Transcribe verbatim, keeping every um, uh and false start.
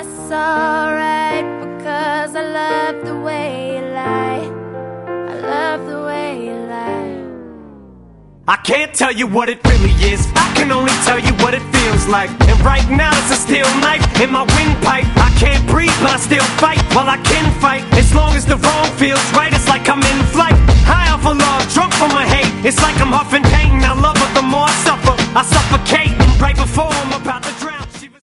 it's alright, because I love the way you lie. I love the way you lie. I can't tell you what it really is, I can only tell you what it feels like. And right now it's a steel knife in my windpipe. I can't breathe but I still fight, while I can fight. As long as the wrong feels right, it's like I'm in flight. High off of love, drunk from my hate, it's like I'm huffing pain. I love her the more I suffer, I suffocate. Right before